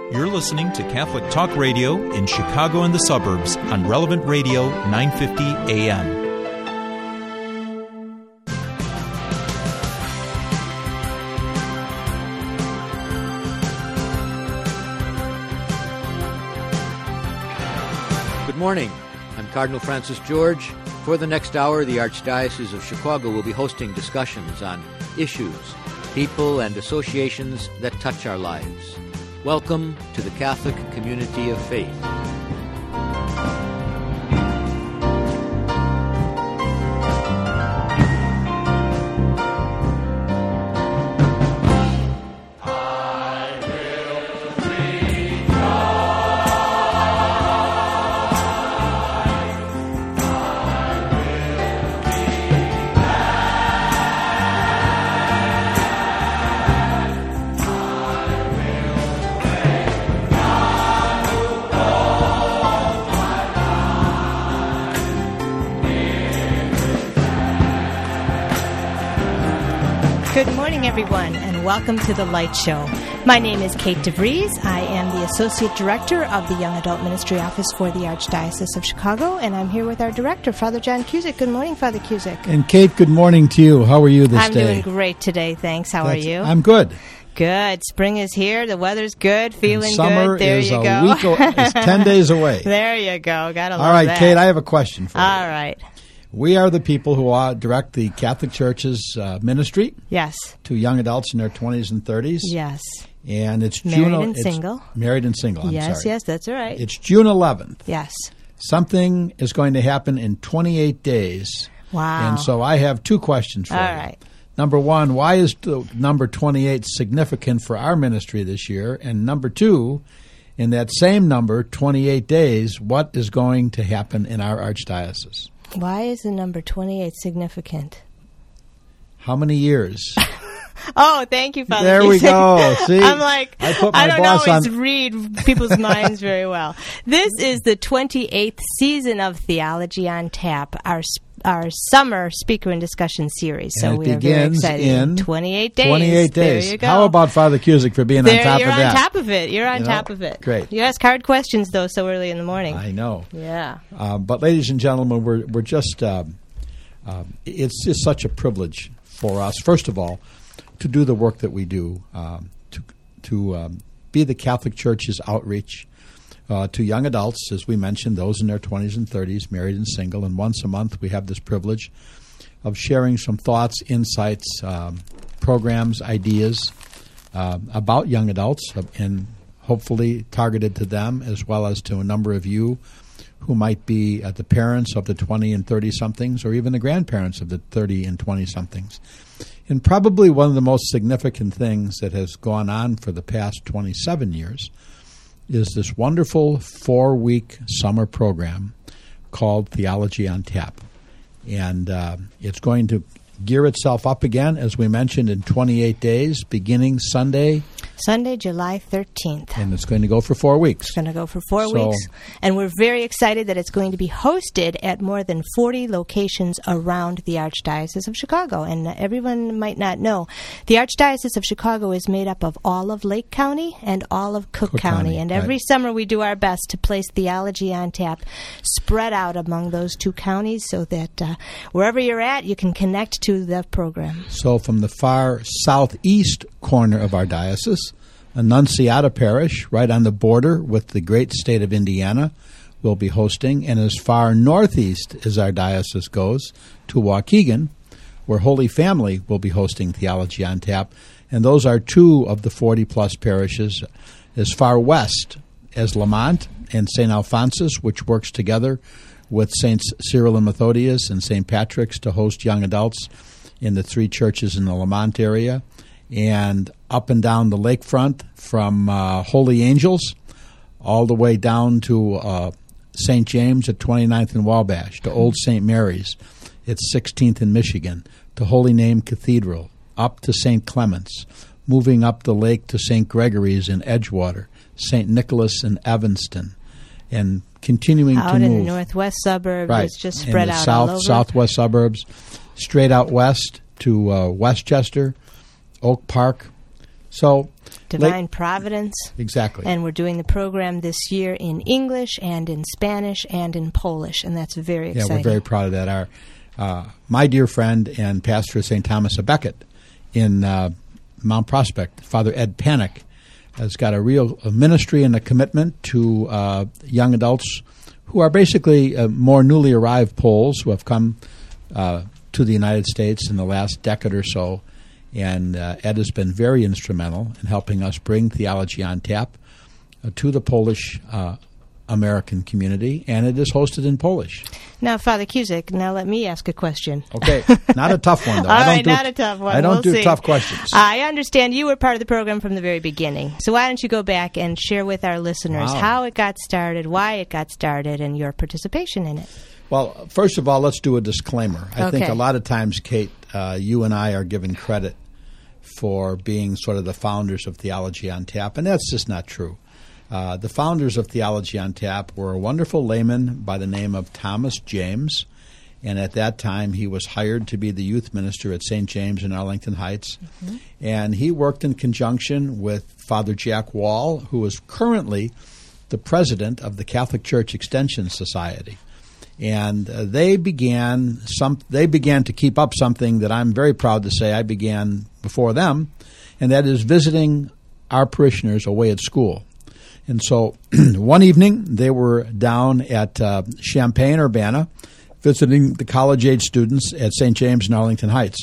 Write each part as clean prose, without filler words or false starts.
You're listening to Catholic Talk Radio in Chicago and the suburbs on Relevant Radio 950 AM. Good morning. I'm Cardinal Francis George. For the next hour, the Archdiocese of Chicago will be hosting discussions on issues, people, and associations that touch our lives. Welcome to the Catholic Community of Faith. Good morning, everyone, and welcome to The Light Show. My name is Kate DeVries. I am the Associate Director of the Young Adult Ministry Office for the Archdiocese of Chicago, and I'm here with our Director, Father John Cusick. Good morning, Father Cusick. And Kate, good morning to you. How are you this day? I'm doing great today, thanks. How are you? I'm good. Good. Spring is here. The weather's good. Feeling summer good. There is you a go. week. It's 10 days away. There you go. Gotta love All right, that. Kate, I have a question for you. All right. We are the people who direct the Catholic Church's ministry Yes. to young adults in their 20s and 30s. Yes. And it's Married June. and single. Married and single. I'm Yes, sorry. yes, that's all right. It's June 11th. Yes. Something is going to happen in 28 days. Wow. And so I have two questions for you. All right. Number one, why is the number 28 significant for our ministry this year? And number two, in that same number, 28 days, what is going to happen in our archdiocese? Why is the number 28 significant? How many years? Oh, thank you, Father. There we Cusick. go. See? I'm like, I put my I don't boss always on- read people's minds very well. This is the 28th season of Theology on Tap, our summer speaker and discussion series. So And we it are very begins excited. in 28 days. 28 days. There you go. How about Father Cusick for being there, on top you're of that? on top of it. You're on You know? top of it. Great. You ask hard questions, though, so early in the morning. I know. Yeah. But ladies and gentlemen, we're just it's just such a privilege for us, first of all, to do the work that we do, to be the Catholic Church's outreach to young adults, as we mentioned, those in their 20s and 30s, married and single. And once a month we have this privilege of sharing some thoughts, insights, programs, ideas about young adults, and hopefully targeted to them as well as to a number of you who might be the parents of the 20 and 30-somethings or even the grandparents of the 30 and 20-somethings. And probably one of the most significant things that has gone on for the past 27 years is this wonderful 4-week summer program called Theology on Tap. And it's going to gear itself up again, as we mentioned, in 28 days, beginning Sunday, July 13th. and it's going to go for 4 weeks. It's going to go for 4 So- weeks, and we're very excited that it's going to be hosted at more than 40 locations around the Archdiocese of Chicago. And everyone might not know, the Archdiocese of Chicago is made up of all of Lake County and all of Cook County. And every right. summer we do our best to place Theology on Tap spread out among those two counties so that wherever you're at, you can connect to the program. So from the far southeast corner of our diocese, Annunciata Parish, right on the border with the great state of Indiana, will be hosting. And as far northeast as our diocese goes, to Waukegan, where Holy Family will be hosting Theology on Tap. And those are two of the 40-plus parishes. As far west as Lamont and St. Alphonsus, which works together with Saints Cyril and Methodius and St. Patrick's to host young adults in the three churches in the Lamont area, and up and down the lakefront from Holy Angels all the way down to St. James at 29th and Wabash, to Old St. Mary's at 16th and Michigan, to Holy Name Cathedral, up to St. Clement's, moving up the lake to St. Gregory's in Edgewater, St. Nicholas in Evanston, and continuing out to move. in the northwest suburbs. Right. It's just spread in the out all over. southwest suburbs, straight out west to Westchester, Oak Park. So Divine Providence. Exactly. And we're doing the program this year in English and in Spanish and in Polish, and that's very exciting. Yeah, we're very proud of that. My dear friend and pastor of St. Thomas à Becket in Mount Prospect, Father Ed Panic, has got a real ministry and a commitment to young adults who are basically more newly arrived Poles who have come to the United States in the last decade or so. And Ed has been very instrumental in helping us bring Theology on Tap to the Polish American community, and it is hosted in Polish. Now, Father Cusick, now let me ask a question. Okay, not a tough one, though. All right, not a tough one. I don't We'll do see. tough questions. I understand you were part of the program from the very beginning. So why don't you go back and share with our listeners how it got started, why it got started, and your participation in it? Well, first of all, let's do a disclaimer. I think a lot of times, Kate, you and I are given credit for being sort of the founders of Theology on Tap, and that's just not true. The founders of Theology on Tap were a wonderful layman by the name of Thomas James, and at that time he was hired to be the youth minister at St. James in Arlington Heights, and he worked in conjunction with Father Jack Wall, who is currently the president of the Catholic Church Extension Society. And they began to keep up something that I'm very proud to say I began before them, and that is visiting our parishioners away at school. And so one evening they were down at Champaign-Urbana visiting the college-age students at St. James in Arlington Heights.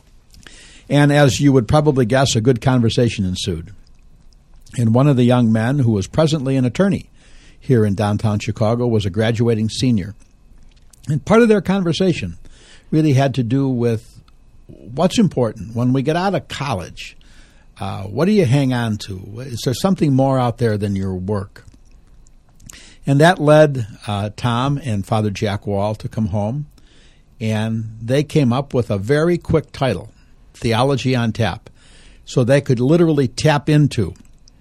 And as you would probably guess, a good conversation ensued. And one of the young men, who was presently an attorney here in downtown Chicago, was a graduating senior. And part of their conversation really had to do with what's important when we get out of college. What do you hang on to? Is there something more out there than your work? And that led Tom and Father Jack Wall to come home, and they came up with a very quick title, Theology on Tap, so they could literally tap into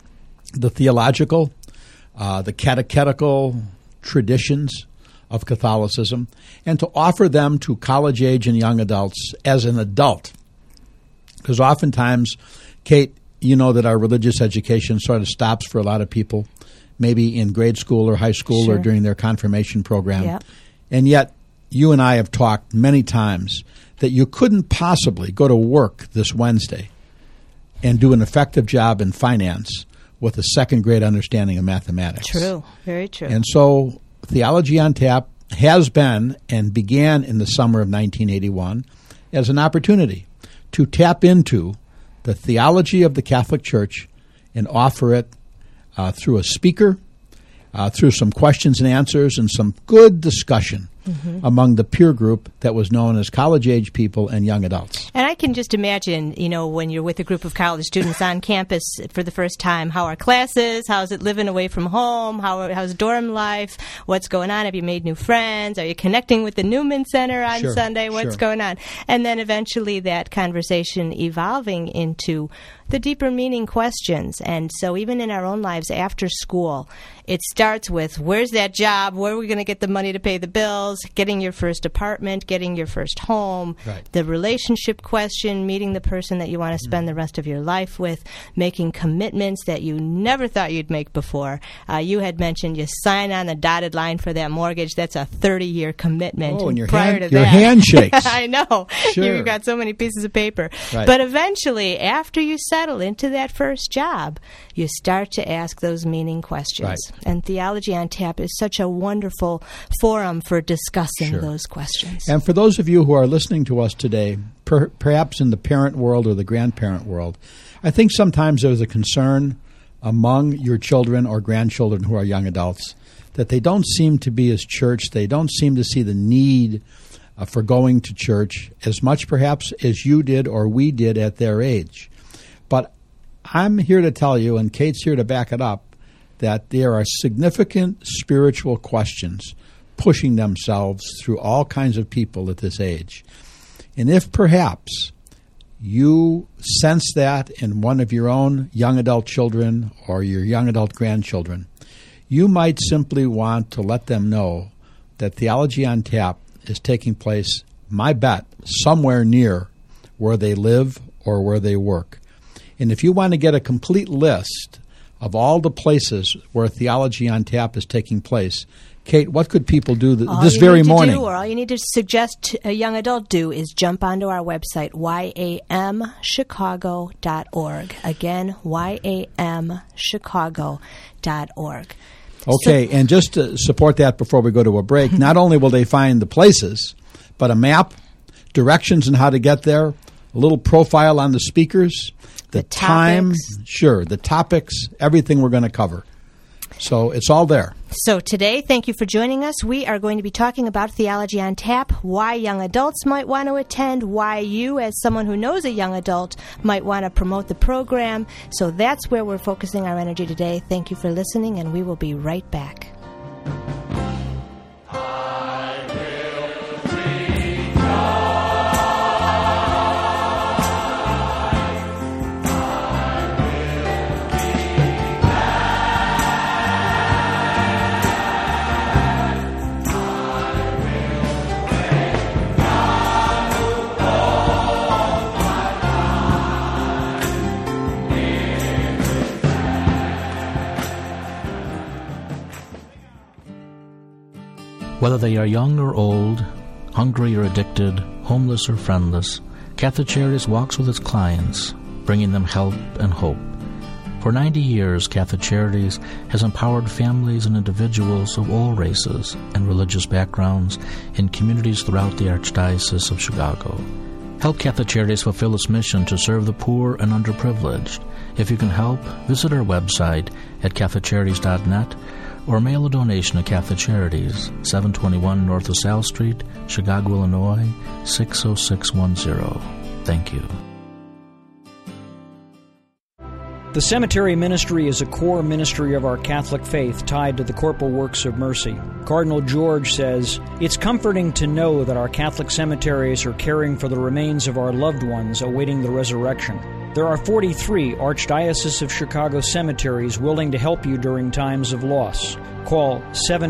the theological, the catechetical traditions of Catholicism, and to offer them to college-age and young adults as an adult. Because oftentimes, Kate, you know that our religious education sort of stops for a lot of people, maybe in grade school or high school or during their confirmation program. Yep. And yet, you and I have talked many times that you couldn't possibly go to work this Wednesday and do an effective job in finance with a second-grade understanding of mathematics. True, very true. And so Theology on Tap has been and began in the summer of 1981 as an opportunity to tap into the theology of the Catholic Church and offer it through a speaker, through some questions and answers, and some good discussion among the peer group that was known as college-age people and young adults. And I can just imagine, when you're with a group of college students on campus for the first time, how are classes? How's it living away from home? How's dorm life? What's going on? Have you made new friends? Are you connecting with the Newman Center on Sunday? What's going on? And then eventually that conversation evolving into the deeper meaning questions. And so even in our own lives after school, it starts with, where's that job? Where are we going to get the money to pay the bills? Getting your first apartment, getting your first home, the relationship question, meeting the person that you want to spend the rest of your life with, making commitments that you never thought you'd make before. You had mentioned you sign on the dotted line for that mortgage. That's a 30-year commitment. Oh, and your prior to your that, hand shakes. I know. Sure. You've got so many pieces of paper. Right. But eventually, after you settle into that first job, you start to ask those meaning questions. Right. And Theology on Tap is such a wonderful forum for discussing those questions. And for those of you who are listening to us today, perhaps in the parent world or the grandparent world, I think sometimes there's a concern among your children or grandchildren who are young adults that they don't seem to be as church. They don't seem to see the need for going to church as much perhaps as you did or we did at their age. But I'm here to tell you, and Kate's here to back it up, that there are significant spiritual questions pushing themselves through all kinds of people at this age. And if perhaps you sense that in one of your own young adult children or your young adult grandchildren, you might simply want to let them know that Theology on Tap is taking place, my bet, somewhere near where they live or where they work. And if you want to get a complete list of all the places where Theology on Tap is taking place, Kate, what could people do this very morning? All you need to suggest a young adult do is jump onto our website, yamchicago.org. Again, yamchicago.org. Okay, and just to support that before we go to a break, not only will they find the places, but a map, directions on how to get there, a little profile on the speakers, the time, the topics, everything we're going to cover. So it's all there. So today, thank you for joining us. We are going to be talking about Theology on Tap, why young adults might want to attend, why you, as someone who knows a young adult, might want to promote the program. So that's where we're focusing our energy today. Thank you for listening, and we will be right back. Whether they are young or old, hungry or addicted, homeless or friendless, Catholic Charities walks with its clients, bringing them help and hope. For 90 years, Catholic Charities has empowered families and individuals of all races and religious backgrounds in communities throughout the Archdiocese of Chicago. Help Catholic Charities fulfill its mission to serve the poor and underprivileged. If you can help, visit our website at catholiccharities.net or mail a donation to Catholic Charities, 721 North of South Street, Chicago, Illinois, 60610. Thank you. The cemetery ministry is a core ministry of our Catholic faith tied to the corporal works of mercy. Cardinal George says, "It's comforting to know that our Catholic cemeteries are caring for the remains of our loved ones awaiting the resurrection. There are 43 Archdiocese of Chicago cemeteries willing to help you during times of loss. Call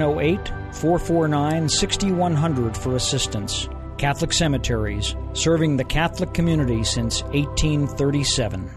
708-449-6100 for assistance. Catholic Cemeteries, serving the Catholic community since 1837.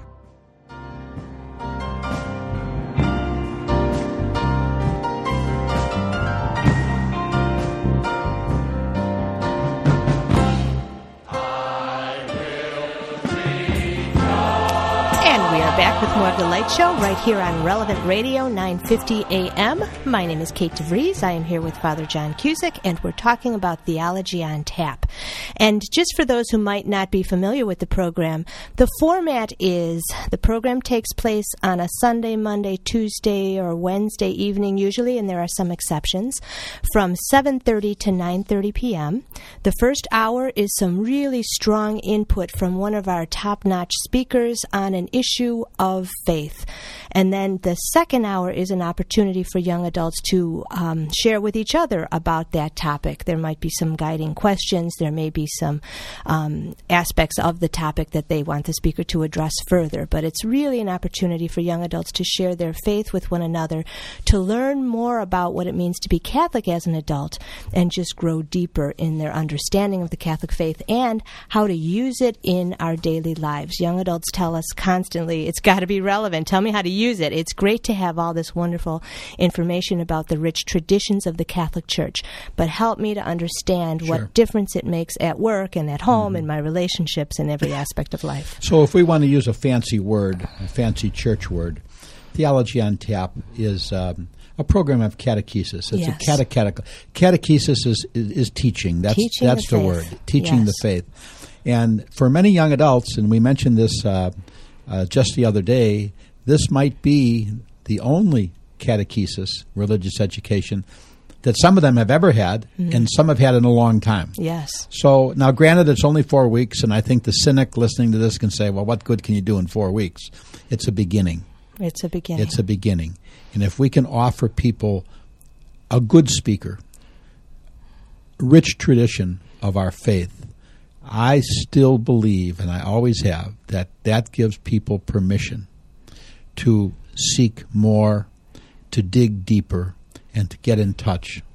Back with more of The Light Show right here on Relevant Radio 950 AM. My name is Kate DeVries. I am here with Father John Cusick, and we're talking about Theology on Tap. And just for those who might not be familiar with the program, the format is the program takes place on a Sunday, Monday, Tuesday, or Wednesday evening usually, and there are some exceptions, from 7:30 to 9:30 p.m. The first hour is some really strong input from one of our top-notch speakers on an issue of faith. And then the second hour is an opportunity for young adults to share with each other about that topic. There might be some guiding questions. There may be some aspects of the topic that they want the speaker to address further. But it's really an opportunity for young adults to share their faith with one another, to learn more about what it means to be Catholic as an adult, and just grow deeper in their understanding of the Catholic faith and how to use it in our daily lives. Young adults tell us constantly, it's got to be relevant. Tell me how to use it. It's great to have all this wonderful information about the rich traditions of the Catholic Church, but help me to understand what difference it makes at work and at home, in my relationships, in every aspect of life. So if we want to use a fancy word, a fancy church word, Theology on Tap is a program of catechesis. It's a catechesis is teaching. That's the word. Teaching the faith. And for many young adults, and we mentioned this just the other day, this might be the only catechesis, religious education, that some of them have ever had, and some have had in a long time. Yes. So now, granted, it's only 4 weeks, and I think the cynic listening to this can say, well, what good can you do in 4 weeks? It's a beginning. It's a beginning. It's a beginning. And if we can offer people a good speaker, rich tradition of our faith, I still believe, and I always have, that gives people permission to seek more, to dig deeper, and to get in touch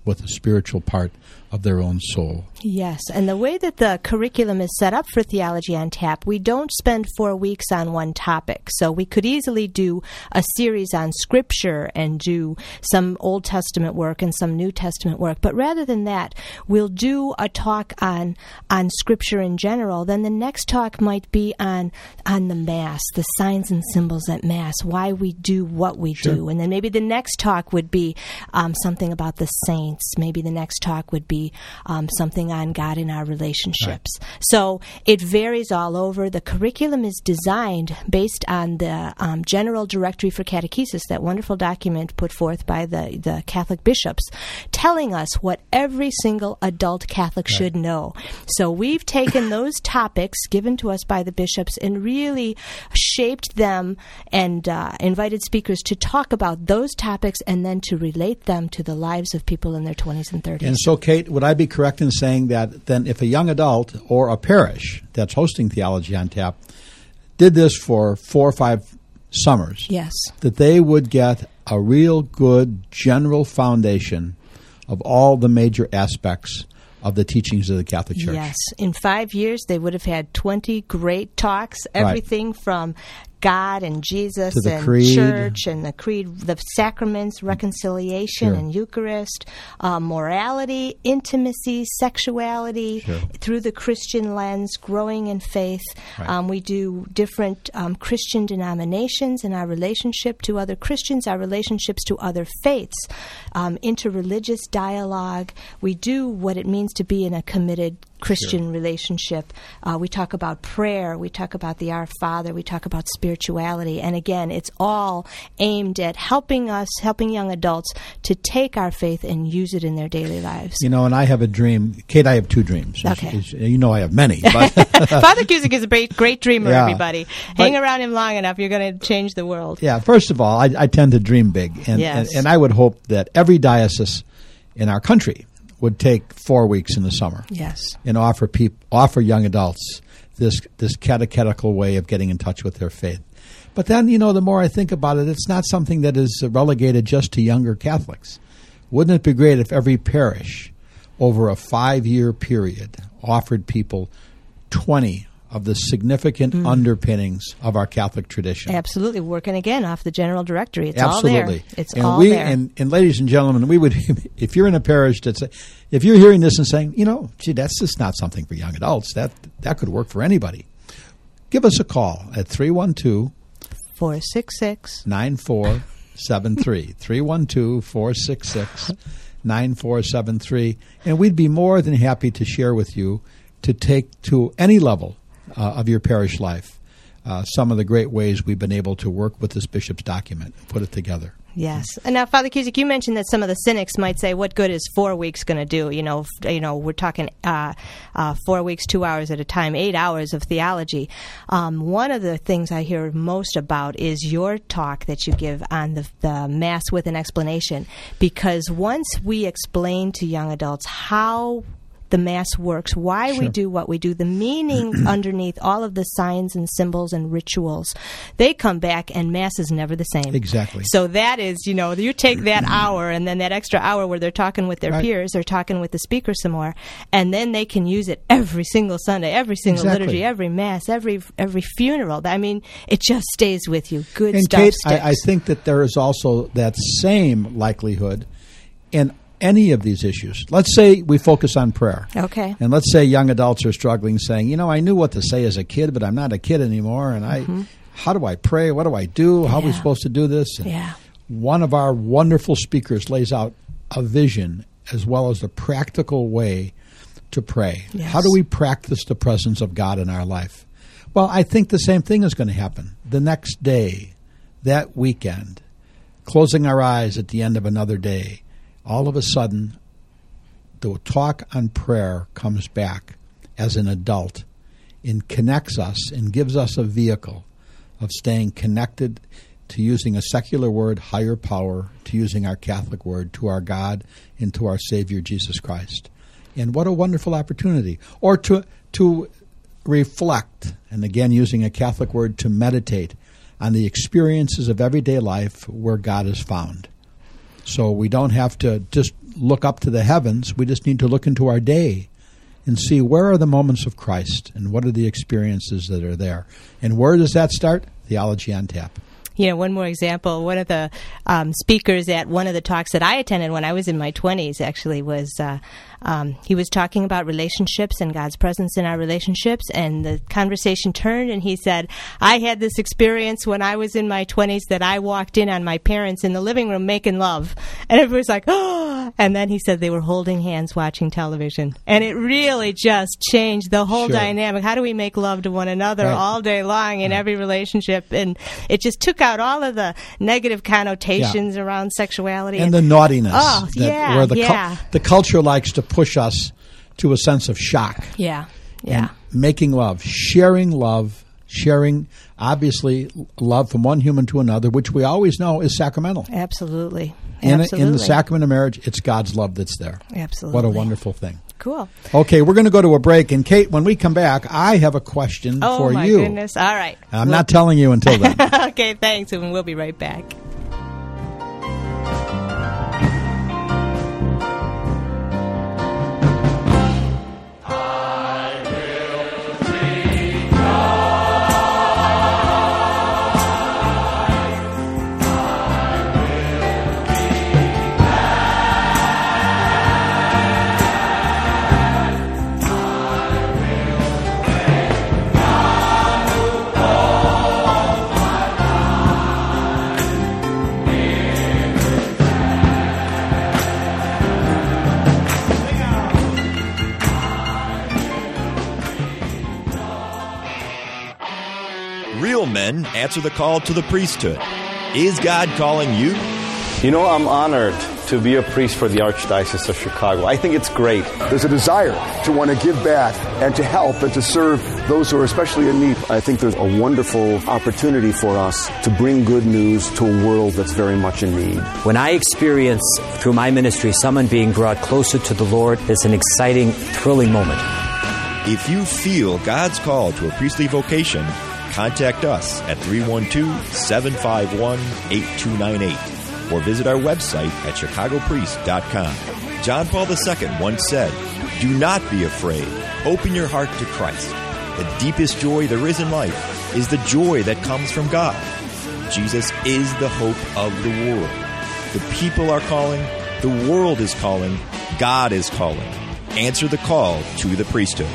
with the spiritual part of their own soul. Yes, and the way that the curriculum is set up for Theology on Tap, we don't spend 4 weeks on one topic. So we could easily do a series on Scripture and do some Old Testament work and some New Testament work. But rather than that, we'll do a talk on Scripture in general. Then the next talk might be on the Mass, the signs and symbols at Mass, why we do what we do. And then maybe the next talk would be something about the saints. Maybe the next talk would be something on God in our relationships. Right. So it varies all over. The curriculum is designed based on the General Directory for Catechesis, that wonderful document put forth by the Catholic bishops, telling us what every single adult Catholic should know. So we've taken those topics given to us by the bishops and really shaped them and invited speakers to talk about those topics and then to relate them to the lives of people in their 20s and 30s. And so, Kate, would I be correct in saying that then if a young adult or a parish that's hosting Theology on Tap did this for 4 or 5 summers, yes, that they would get a real good general foundation of all the major aspects of the teachings of the Catholic Church? Yes. In 5 years, they would have had 20 great talks, everything from God and Jesus and creed. Church and the creed, the sacraments, reconciliation and Eucharist, morality, intimacy, sexuality, through the Christian lens, growing in faith. Right. We do different Christian denominations and our relationship to other Christians, our relationships to other faiths, interreligious dialogue. We do what it means to be in a committed Christian relationship. We talk about prayer. We talk about the Our Father. We talk about spirituality. And again, it's all aimed at helping young adults to take our faith and use it in their daily lives. You know, and I have a dream. Kate, I have 2 dreams. Okay. You know I have many. But Father Cusick is a great dreamer, everybody. Hang around him long enough, you're going to change the world. Yeah, first of all, I tend to dream big. And I would hope that every diocese in our country would take 4 weeks in the summer, and offer young adults this catechetical way of getting in touch with their faith. But then, you know, the more I think about it, it's not something that is relegated just to younger Catholics. Wouldn't it be great if every parish, over a 5-year period, offered people 20 of the significant underpinnings of our Catholic tradition? Absolutely. Working again off the General Directory. It's Absolutely. all there. It's all there. And ladies and gentlemen, we would, if you're in a parish if you're hearing this and saying, you know, gee, that's just not something for young adults, that could work for anybody, give us a call at 312-466-9473. 312-466-9473. And we'd be more than happy to share with you, to take to any level of your parish life, some of the great ways we've been able to work with this bishop's document and put it together. Yes. And now, Father Cusick, you mentioned that some of the cynics might say, what good is 4 weeks going to do? You know, we're talking 4 weeks, 2 hours at a time, 8 hours of theology. One of the things I hear most about is your talk that you give on the Mass with an explanation. Because once we explain to young adults how the Mass works, why we do what we do, the meaning underneath all of the signs and symbols and rituals, they come back and Mass is never the same. Exactly. So that is, you take that hour and then that extra hour where they're talking with their peers, they're talking with the speaker some more, and then they can use it every single Sunday, every single liturgy, every Mass, every funeral. I mean, it just stays with you. Good stuff. Kate, sticks. I think that there is also that same likelihood in any of these issues. Let's say we focus on prayer. Okay. And let's say young adults are struggling, saying, I knew what to say as a kid, but I'm not a kid anymore. And how do I pray? What do I do? How are we supposed to do this? And one of our wonderful speakers lays out a vision as well as a practical way to pray. Yes. How do we practice the presence of God in our life? Well, I think the same thing is going to happen. The next day, that weekend, closing our eyes at the end of another day, all of a sudden, the talk on prayer comes back as an adult and connects us and gives us a vehicle of staying connected to using a secular word, higher power, to using our Catholic word, to our God and to our Savior, Jesus Christ. And what a wonderful opportunity. Or to reflect, and again using a Catholic word, to meditate on the experiences of everyday life where God is found. So we don't have to just look up to the heavens. We just need to look into our day and see where are the moments of Christ and what are the experiences that are there. And where does that start? Theology on Tap. You know, one more example, one of the speakers at one of the talks that I attended when I was in my 20s actually was, he was talking about relationships and God's presence in our relationships, and the conversation turned and he said, I had this experience when I was in my 20s that I walked in on my parents in the living room making love. And everybody's like, oh, and then he said they were holding hands watching television. And it really just changed the whole dynamic. How do we make love to one another all day long in every relationship? And it just took out all of the negative connotations around sexuality. And the naughtiness. Oh, where the culture likes to push us to a sense of shock. Yeah. And making love, sharing, obviously, love from one human to another, which we always know is sacramental. Absolutely. In the sacrament of marriage, it's God's love that's there. Absolutely. What a wonderful thing. Cool. Okay, we're going to go to a break. And Kate, when we come back, I have a question for you. Oh, my goodness. All right. I'm not telling you until then. Okay, thanks. And we'll be right back. Real men answer the call to the priesthood. Is God calling you? You know, I'm honored to be a priest for the Archdiocese of Chicago. I think it's great. There's a desire to want to give back and to help and to serve those who are especially in need. I think there's a wonderful opportunity for us to bring good news to a world that's very much in need. When I experience through my ministry someone being brought closer to the Lord, it's an exciting, thrilling moment. If you feel God's call to a priestly vocation, contact us at 312-751-8298 or visit our website at chicagopriest.com. John Paul II once said, "Do not be afraid. Open your heart to Christ. The deepest joy there is in life is the joy that comes from God. Jesus is the hope of the world. The people are calling. The world is calling. God is calling. Answer the call to the priesthood."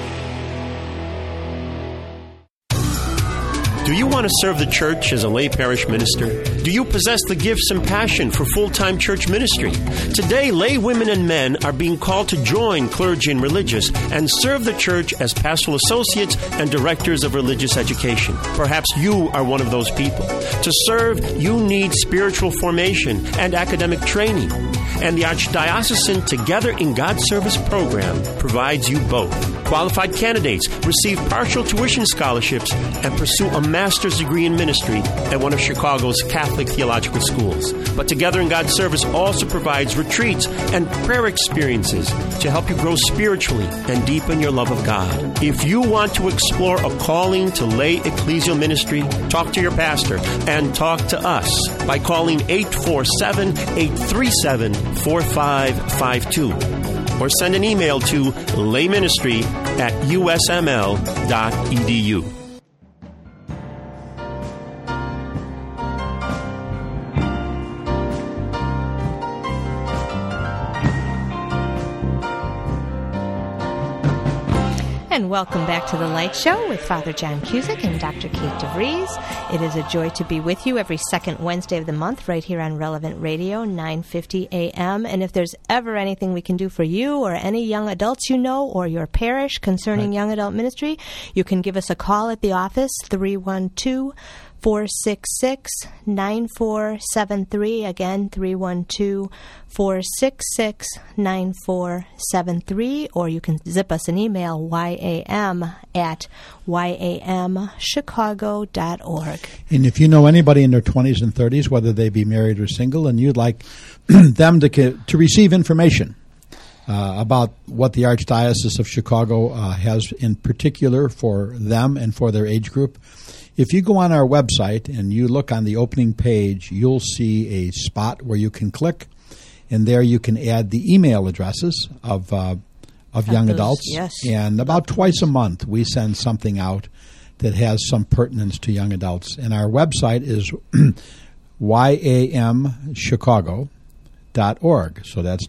Do you want to serve the church as a lay parish minister? Do you possess the gifts and passion for full-time church ministry? Today, lay women and men are being called to join clergy and religious and serve the church as pastoral associates and directors of religious education. Perhaps you are one of those people. To serve, you need spiritual formation and academic training. And the Archdiocesan Together in God's Service program provides you both. Qualified candidates receive partial tuition scholarships and pursue a master's degree in ministry at one of Chicago's Catholic theological schools. But Together in God's Service also provides retreats and prayer experiences to help you grow spiritually and deepen your love of God. If you want to explore a calling to lay ecclesial ministry, talk to your pastor and talk to us by calling 847-837-4552 or send an email to layministry@usml.edu. And welcome back to The Light Show with Father John Cusick and Dr. Kate DeVries. It is a joy to be with you every second Wednesday of the month right here on Relevant Radio, 950 a.m. And if there's ever anything we can do for you or any young adults you know or your parish concerning young adult ministry, you can give us a call at the office, 312-466-9473. Again, 312-466-9473. Or you can zip us an email, yam@yamchicago.org. And if you know anybody in their 20s and 30s, whether they be married or single, and you'd like them to receive information about what the Archdiocese of Chicago has in particular for them and for their age group, if you go on our website and you look on the opening page, you'll see a spot where you can click, And there you can add the email addresses of young adults. Yes. And about twice a month we send something out that has some pertinence to young adults. And our website is yamchicago.org. So that's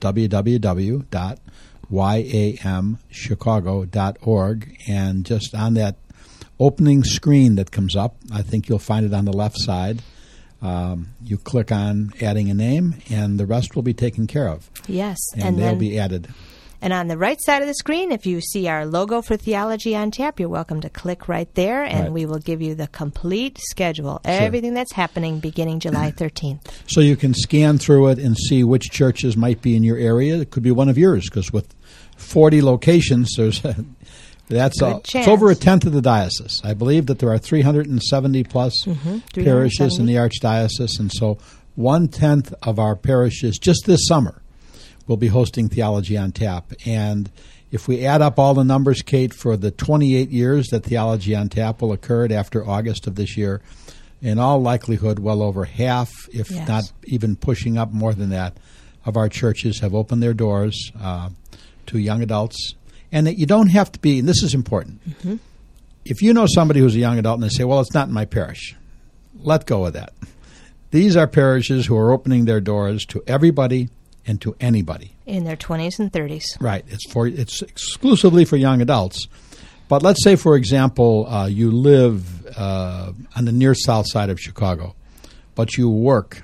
www.yamchicago.org. And just on that opening screen that comes up, I think you'll find it on the left side. You click on adding a name, and the rest will be taken care of. Yes. And they'll be added. And on the right side of the screen, if you see our logo for Theology on Tap, you're welcome to click right there, and we will give you the complete schedule, everything that's happening beginning July 13th. So you can scan through it and see which churches might be in your area. It could be one of yours, because with 40 locations, it's over a tenth of the diocese. I believe that there are 370 plus parishes in the Archdiocese, and so 1/10 of our parishes just this summer will be hosting Theology on Tap. And if we add up all the numbers, Kate, for the 28 years that Theology on Tap will occur after August of this year, in all likelihood, well over half, if not even pushing up more than that, of our churches have opened their doors to young adults. And that you don't have to be, and this is important, if you know somebody who's a young adult and they say, well, it's not in my parish, let go of that. These are parishes who are opening their doors to everybody and to anybody. In their 20s and 30s. Right. It's exclusively for young adults. But let's say, for example, you live on the near south side of Chicago, but you work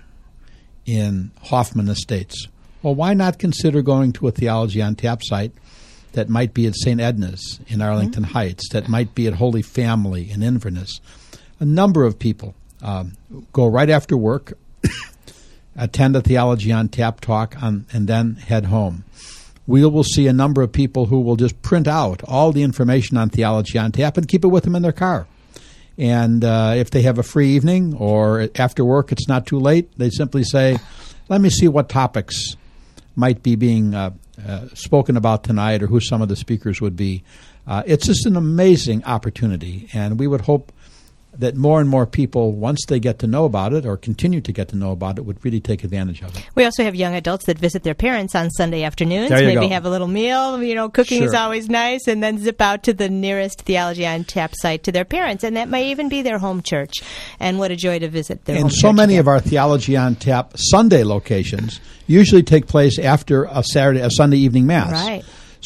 in Hoffman Estates. Well, why not consider going to a Theology on Tap site that might be at St. Edna's in Arlington Heights, that might be at Holy Family in Inverness? A number of people go right after work, attend a Theology on Tap talk, and then head home. We will see a number of people who will just print out all the information on Theology on Tap and keep it with them in their car. And if they have a free evening or after work it's not too late, they simply say, let me see what topics might be being spoken about tonight or who some of the speakers would be. It's just an amazing opportunity, and we would hope that more and more people, once they get to know about it or continue to get to know about it, would really take advantage of it. We also have young adults that visit their parents on Sunday afternoons, maybe have a little meal. Cooking is always nice, and then zip out to the nearest Theology on Tap site to their parents, and that may even be their home church. And what a joy to visit their home church. And so many of our Theology on Tap Sunday locations usually take place after a Sunday evening Mass. Right.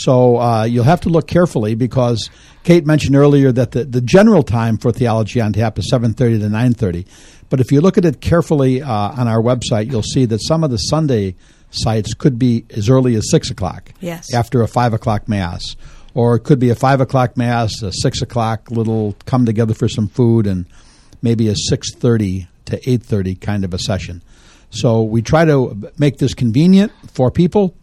So you'll have to look carefully, because Kate mentioned earlier that the general time for Theology on Tap is 7:30 to 9:30. But if you look at it carefully on our website, you'll see that some of the Sunday sites could be as early as 6 o'clock after a 5 o'clock Mass. Or it could be a 5 o'clock Mass, a 6 o'clock little come together for some food, and maybe a 6:30 to 8:30 kind of a session. So we try to make this convenient for people,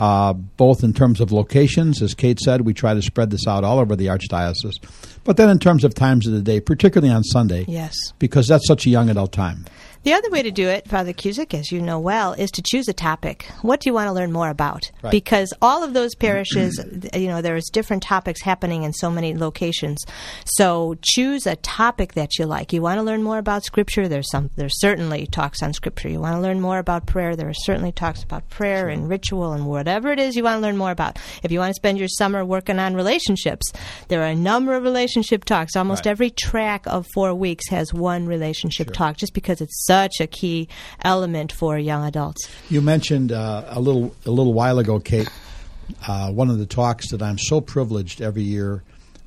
both in terms of locations. As Kate said, we try to spread this out all over the Archdiocese. But then in terms of times of the day, particularly on Sunday, because that's such a young adult time. The other way to do it, Father Cusick, as you know well, is to choose a topic. What do you want to learn more about? Right. Because all of those parishes, there's different topics happening in so many locations. So choose a topic that you like. You want to learn more about Scripture? There's certainly talks on Scripture. You want to learn more about prayer? There are certainly talks about prayer and ritual and whatever it is you want to learn more about. If you want to spend your summer working on relationships, there are a number of relationship talks. Almost every track of 4 weeks has one relationship talk, just because it's such a key element for young adults. You mentioned a little while ago, Kate, one of the talks that I'm so privileged every year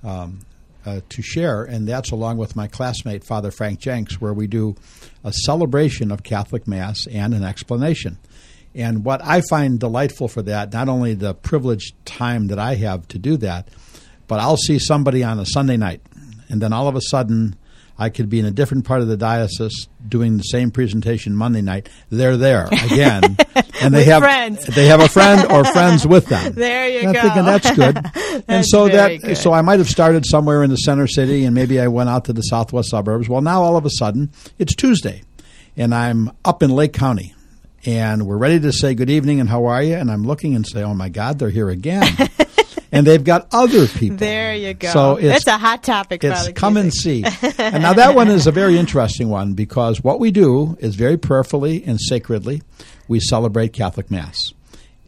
to share, and that's along with my classmate, Father Frank Jenks, where we do a celebration of Catholic Mass and an explanation. And what I find delightful for that, not only the privileged time that I have to do that, but I'll see somebody on a Sunday night, and then all of a sudden I could be in a different part of the diocese doing the same presentation Monday night. They're there again, and they have a friend or friends with them. There you go. I'm thinking that's good. And so good. So I might have started somewhere in the center city, and maybe I went out to the southwest suburbs. Well, now all of a sudden it's Tuesday, and I'm up in Lake County, and we're ready to say good evening and how are you? And I'm looking and say, oh my God, they're here again. And they've got other people. There you go. So it's a hot topic. It's come and see. And now that one is a very interesting one, because what we do is very prayerfully and sacredly we celebrate Catholic Mass.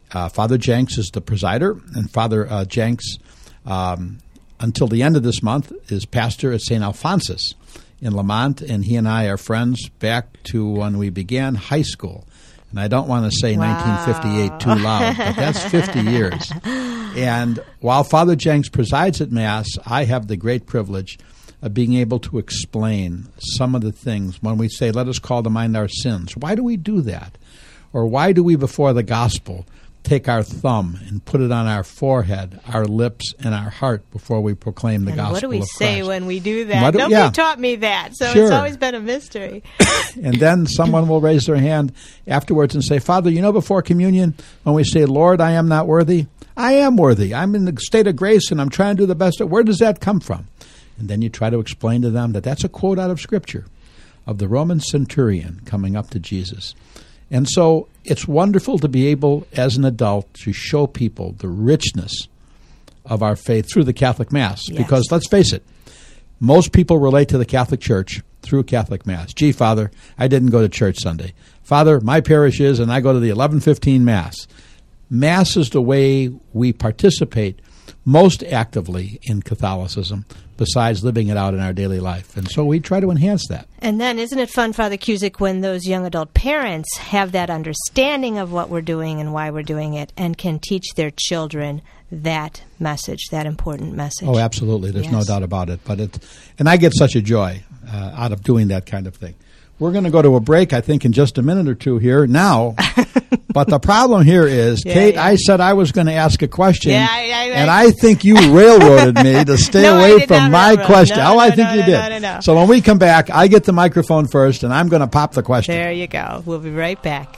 Father Jenks is the presider, and Father Jenks, until the end of this month, is pastor at St. Alphonsus in Lamont, and he and I are friends back to when we began high school. And I don't want to say 1958 too loud, but that's 50 years. And while Father Jenks presides at Mass, I have the great privilege of being able to explain some of the things when we say, let us call to mind our sins. Why do we do that? Or why do we, before the gospel, take our thumb and put it on our forehead, our lips, and our heart before we proclaim the gospel of Christ? What do we say when we do that? Nobody taught me that, so It's always been a mystery. And then someone will raise their hand afterwards and say, Father, before communion, when we say, Lord, I am not worthy, I am worthy. I'm in the state of grace, and I'm trying to do the best. Where does that come from? And then you try to explain to them that that's a quote out of Scripture of the Roman centurion coming up to Jesus. And so it's wonderful to be able, as an adult, to show people the richness of our faith through the Catholic Mass. Yes. Because let's face it, most people relate to the Catholic Church through Catholic Mass. Gee, Father, I didn't go to church Sunday. Father, my parish is, and I go to the 11:15 Mass. Mass is the way we participate most actively in Catholicism, besides living it out in our daily life. And so we try to enhance that. And then isn't it fun, Father Cusick, when those young adult parents have that understanding of what we're doing and why we're doing it and can teach their children that message, that important message? Oh, absolutely. There's no doubt about it. And I get such a joy out of doing that kind of thing. We're going to go to a break, I think, in just a minute or two here now. But the problem here is, Kate, I said I was going to ask a question, and I think you railroaded me to stay away from my question. I think you did. No. So when we come back, I get the microphone first, and I'm going to pop the question. There you go. We'll be right back.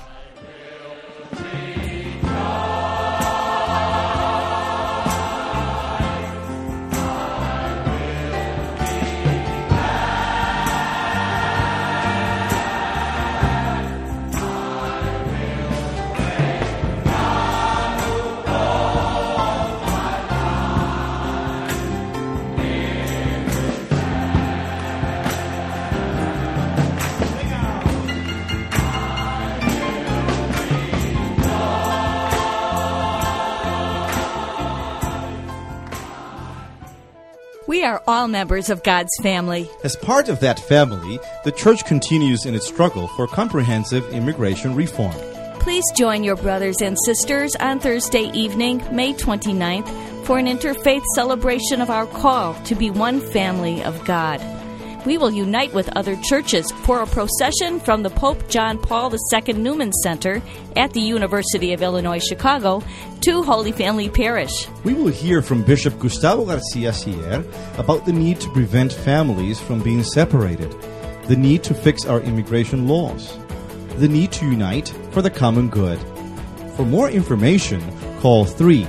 We are all members of God's family. As part of that family, the Church continues in its struggle for comprehensive immigration reform. Please join your brothers and sisters on Thursday evening, May 29th, for an interfaith celebration of our call to be one family of God. We will unite with other churches for a procession from the Pope John Paul II Newman Center at the University of Illinois, Chicago, to Holy Family Parish. We will hear from Bishop Gustavo Garcia Sier about the need to prevent families from being separated, the need to fix our immigration laws, the need to unite for the common good. For more information, call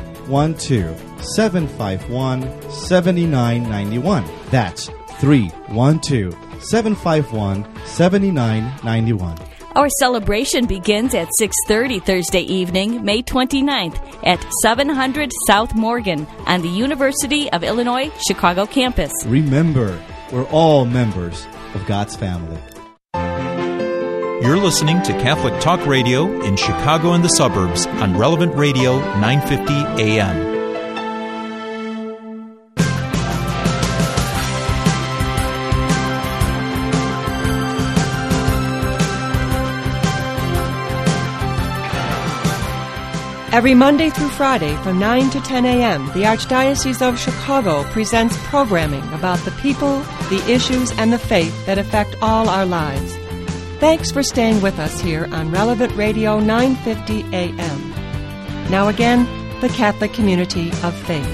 312-751-7991. That's 312-751-7991. Our celebration begins at 6:30 Thursday evening, May 29th at 700 South Morgan on the University of Illinois Chicago campus. Remember, we're all members of God's family. You're listening to Catholic Talk Radio in Chicago and the suburbs on Relevant Radio 950 AM. Every Monday through Friday from 9 to 10 a.m., the Archdiocese of Chicago presents programming about the people, the issues, and the faith that affect all our lives. Thanks for staying with us here on Relevant Radio 950 AM. Now again, the Catholic Community of Faith.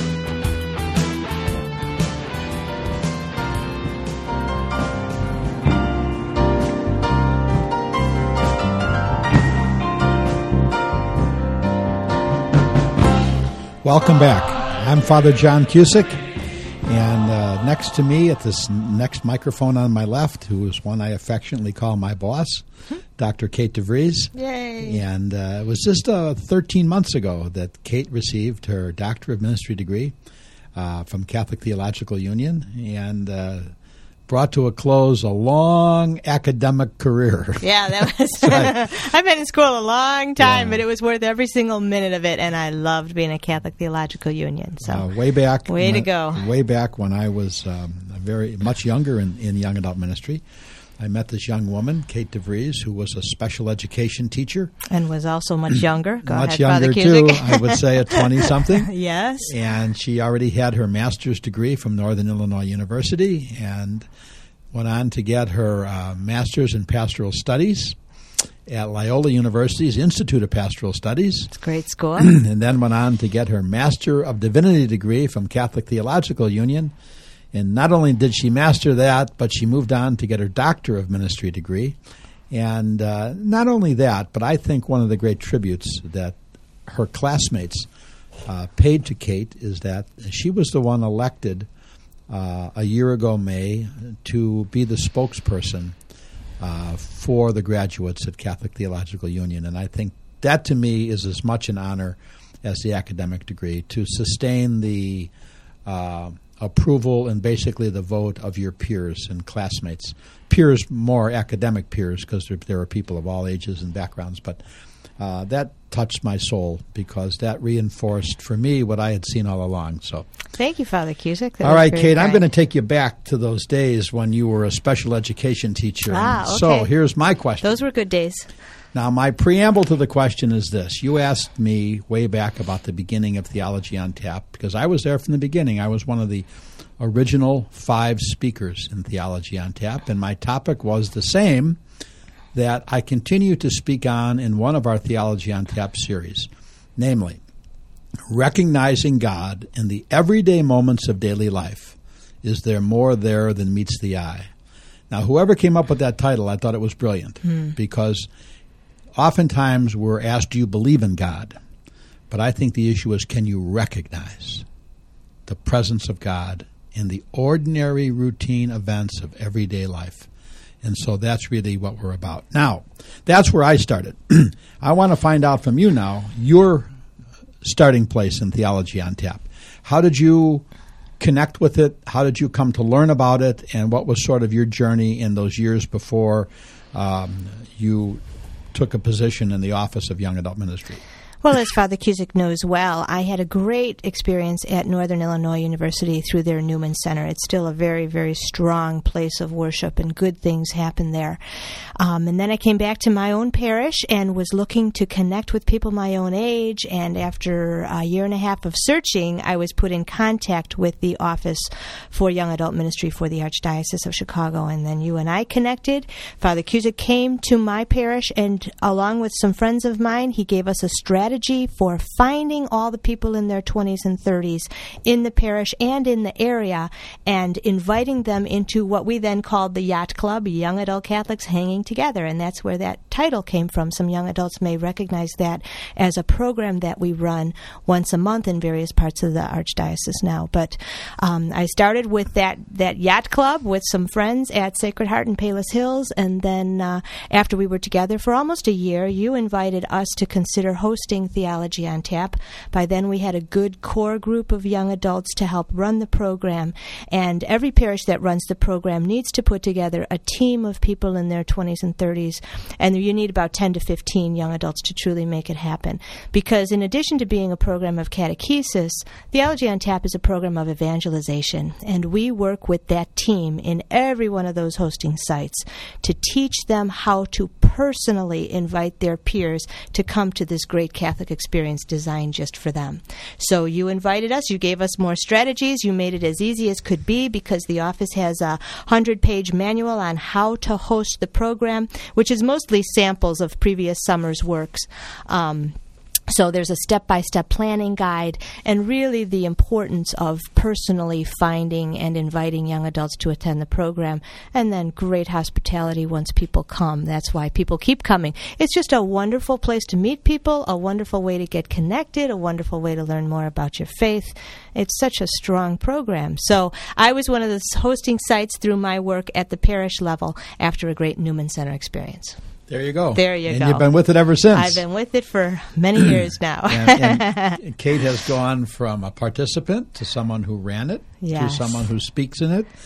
Welcome back. I'm Father John Cusick, and next to me at this next microphone on my left, who is one I affectionately call my boss, Dr. Kate DeVries. Yay! And it was just 13 months ago that Kate received her Doctor of Ministry degree from Catholic Theological Union, and brought to a close a long academic career. Yeah, that was. I've been in school a long time, but it was worth every single minute of it, and I loved being at Catholic Theological Union. So way back, to go. Way back when I was very much younger in young adult ministry, I met this young woman, Kate DeVries, who was a special education teacher. And was also much younger. Go much ahead, younger, Father too. Cusick. I would say at 20-something. Yes. And she already had her master's degree from Northern Illinois University and went on to get her master's in pastoral studies at Loyola University's Institute of Pastoral Studies. It's a great school. And then went on to get her Master of Divinity degree from Catholic Theological Union. And not only did she master that, but she moved on to get her Doctor of Ministry degree. And not only that, but I think one of the great tributes that her classmates paid to Kate is that she was the one elected a year ago, May, to be the spokesperson for the graduates at Catholic Theological Union. And I think that, to me, is as much an honor as the academic degree, to sustain the approval and basically the vote of your peers and classmates. Peers, more academic peers, because there are people of all ages and backgrounds. But that touched my soul because that reinforced for me what I had seen all along. So, thank you, Father Cusick. All right, Kate, I'm going to take you back to those days when you were a special education teacher. Okay. So here's my question. Those were good days. Now, my preamble to the question is this. You asked me way back about the beginning of Theology on Tap, because I was there from the beginning. I was one of the original 5 speakers in Theology on Tap, and my topic was the same that I continue to speak on in one of our Theology on Tap series, namely, recognizing God in the everyday moments of daily life. Is there more there than meets the eye? Now, whoever came up with that title, I thought it was brilliant, because oftentimes we're asked, do you believe in God? But I think the issue is, can you recognize the presence of God in the ordinary routine events of everyday life? And so that's really what we're about. Now, that's where I started. I want to find out from you now your starting place in Theology on Tap. How did you connect with it? How did you come to learn about it? And what was sort of your journey in those years before you took a position in the Office of Young Adult Ministry? Well, as Father Cusick knows well, I had a great experience at Northern Illinois University through their Newman Center. It's still a very, very strong place of worship, and good things happen there. And then I came back to my own parish and was looking to connect with people my own age, and after a year and a half of searching, I was put in contact with the Office for Young Adult Ministry for the Archdiocese of Chicago, and then you and I connected. Father Cusick came to my parish, and along with some friends of mine, he gave us a strategy for finding all the people in their 20s and 30s in the parish and in the area and inviting them into what we then called the Yacht Club, Young Adult Catholics Hanging Together. And that's where that title came from. Some young adults may recognize that as a program that we run once a month in various parts of the Archdiocese now. But I started with that Yacht Club with some friends at Sacred Heart in Palos Hills. And then after we were together for almost a year, you invited us to consider hosting Theology on Tap. By then we had a good core group of young adults to help run the program, and every parish that runs the program needs to put together a team of people in their 20s and 30s, and you need about 10 to 15 young adults to truly make it happen. Because in addition to being a program of catechesis, Theology on Tap is a program of evangelization, and we work with that team in every one of those hosting sites to teach them how to personally invite their peers to come to this great Catholic experience designed just for them. So you invited us, you gave us more strategies, you made it as easy as could be, because the office has a 100-page manual on how to host the program, which is mostly samples of previous summer's works. So there's a step-by-step planning guide, and really the importance of personally finding and inviting young adults to attend the program, and then great hospitality once people come. That's why people keep coming. It's just a wonderful place to meet people, a wonderful way to get connected, a wonderful way to learn more about your faith. It's such a strong program. So I was one of the hosting sites through my work at the parish level after a great Newman Center experience. There you go. There you go. And you've been with it ever since. I've been with it for many years now. and Kate has gone from a participant to someone who ran it, yes, to someone who speaks in it,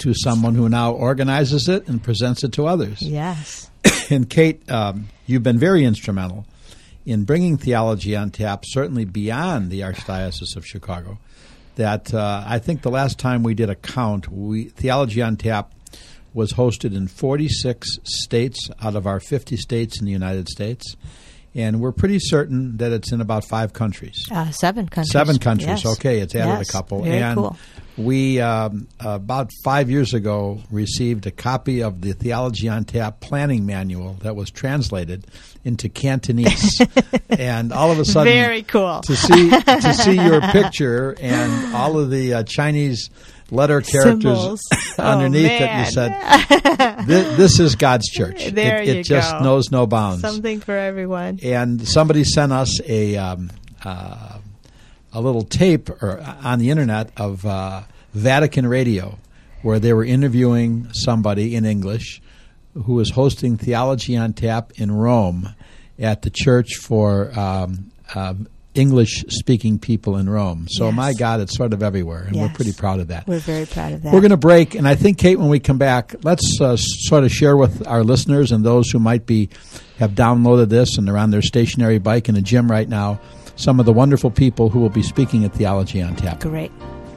to someone who now organizes it and presents it to others. Yes. And Kate, you've been very instrumental in bringing Theology on Tap, certainly beyond the Archdiocese of Chicago. That I think the last time we did a count, Theology on Tap was hosted in 46 states out of our 50 states in the United States. And we're pretty certain that it's in about 5 countries. 7 countries. 7 countries. Yes. Okay, it's added a couple. Very and cool. We, about 5 years ago, received a copy of the Theology on Tap planning manual that was translated into Cantonese. And all of a sudden, very cool. to see your picture and all of the Chinese letter characters underneath it, you said, this is God's church. It just knows no bounds. Something for everyone. And somebody sent us a little tape on the internet of Vatican Radio, where they were interviewing somebody in English who was hosting Theology on Tap in Rome at the Church for English-speaking people in Rome. So, yes. My God, it's sort of everywhere, and yes. we're pretty proud of that. We're very proud of that. We're going to break, and I think, Kate, when we come back, let's sort of share with our listeners and those who might have downloaded this and are on their stationary bike in the gym right now, some of the wonderful people who will be speaking at Theology on Tap. Great.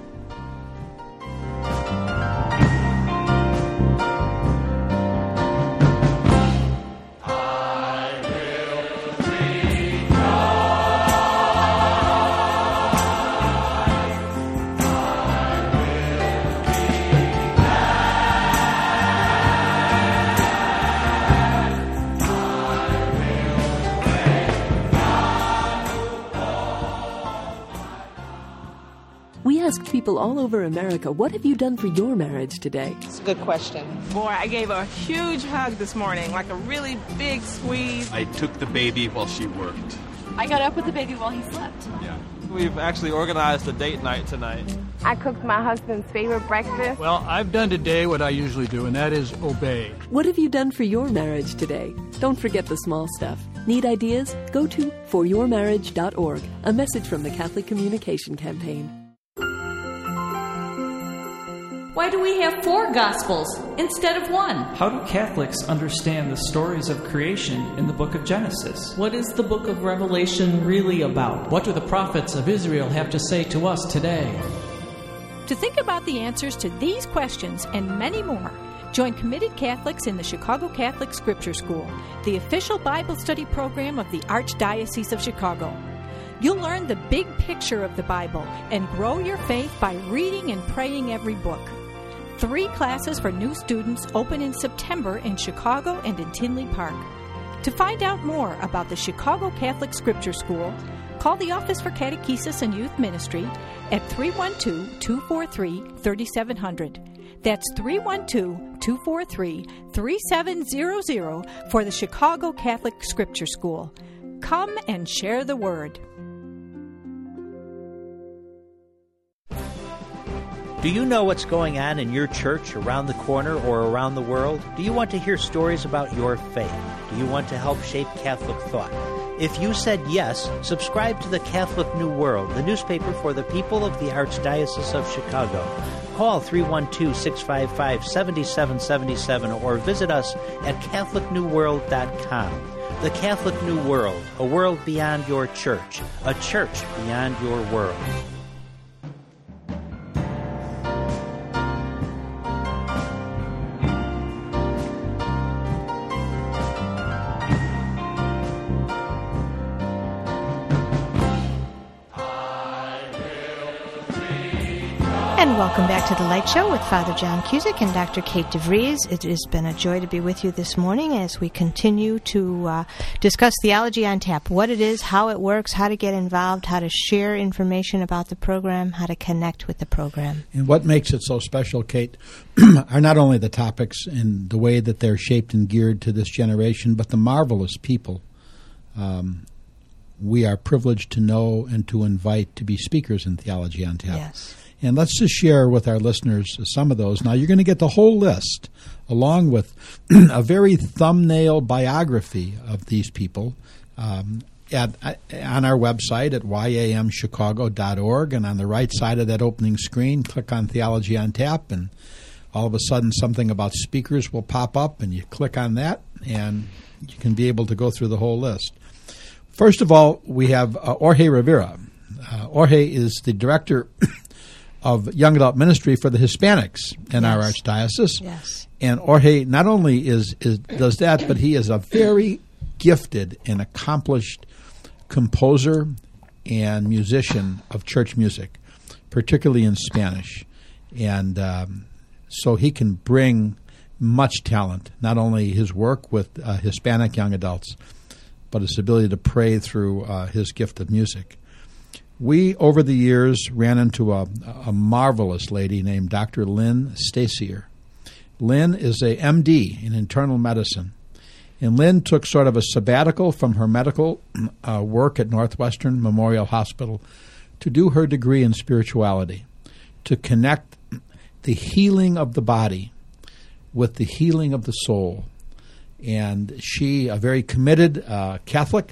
Asked people all over America, what have you done for your marriage today? It's a good question. Boy, I gave a huge hug this morning, like a really big squeeze. I took the baby while she worked. I got up with the baby while he slept. Yeah. We've actually organized a date night tonight. I cooked my husband's favorite breakfast. Well, I've done today what I usually do, and that is obey. What have you done for your marriage today? Don't forget the small stuff. Need ideas? Go to foryourmarriage.org, a message from the Catholic Communication Campaign. Why do we have 4 Gospels instead of 1? How do Catholics understand the stories of creation in the book of Genesis? What is the book of Revelation really about? What do the prophets of Israel have to say to us today? To think about the answers to these questions and many more, join committed Catholics in the Chicago Catholic Scripture School, the official Bible study program of the Archdiocese of Chicago. You'll learn the big picture of the Bible and grow your faith by reading and praying every book. 3 classes for new students open in September in Chicago and in Tinley Park. To find out more about the Chicago Catholic Scripture School, call the Office for Catechesis and Youth Ministry at 312-243-3700. That's 312-243-3700 for the Chicago Catholic Scripture School. Come and share the word. Do you know what's going on in your church, around the corner, or around the world? Do you want to hear stories about your faith? Do you want to help shape Catholic thought? If you said yes, subscribe to the Catholic New World, the newspaper for the people of the Archdiocese of Chicago. Call 312-655-7777 or visit us at CatholicNewWorld.com. The Catholic New World, a world beyond your church, a church beyond your world. And welcome back to The Light Show with Father John Cusick and Dr. Kate DeVries. It has been a joy to be with you this morning as we continue to discuss Theology on Tap, what it is, how it works, how to get involved, how to share information about the program, how to connect with the program. And what makes it so special, Kate, are not only the topics and the way that they're shaped and geared to this generation, but the marvelous people we are privileged to know and to invite to be speakers in Theology on Tap. Yes. And let's just share with our listeners some of those. Now, you're going to get the whole list, along with a very thumbnail biography of these people on our website at yamchicago.org. And on the right side of that opening screen, click on Theology on Tap, and all of a sudden something about speakers will pop up, and you click on that, and you can be able to go through the whole list. First of all, we have Jorge Rivera. Jorge is the director of Young Adult Ministry for the Hispanics in our Archdiocese. Yes. And Jorge not only does that, but he is a very gifted and accomplished composer and musician of church music, particularly in Spanish. And so he can bring much talent, not only his work with Hispanic young adults, but his ability to pray through his gift of music. We, over the years, ran into a marvelous lady named Dr. Lynn Stasier. Lynn is a MD in internal medicine, and Lynn took sort of a sabbatical from her medical work at Northwestern Memorial Hospital to do her degree in spirituality, to connect the healing of the body with the healing of the soul. And she, a very committed Catholic,